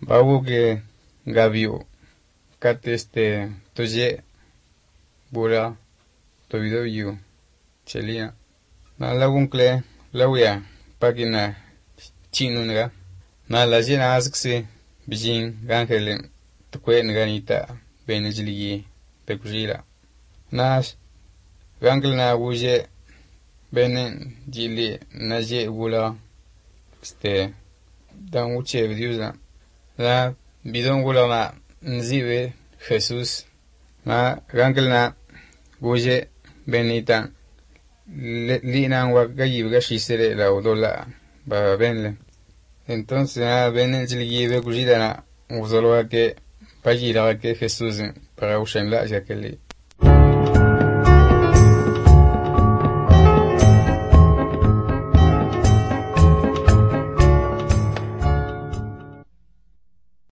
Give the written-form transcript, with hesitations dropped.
bawo que gavio kat toye bura tovido yu chelia na laguncle lawya pagina chinunga na la jena azkse bijin gangele tukwe nganita benejliye pekujira nas gangle na wuje benen jili naje bula dan uche viusa la bidon gula ma nzibe Jesús ma gangle na wuje benita linan wakayiga shisere la odola ba benle entonces benen jili be kujira na uzolo que pajira que Jesús para usarla ya que le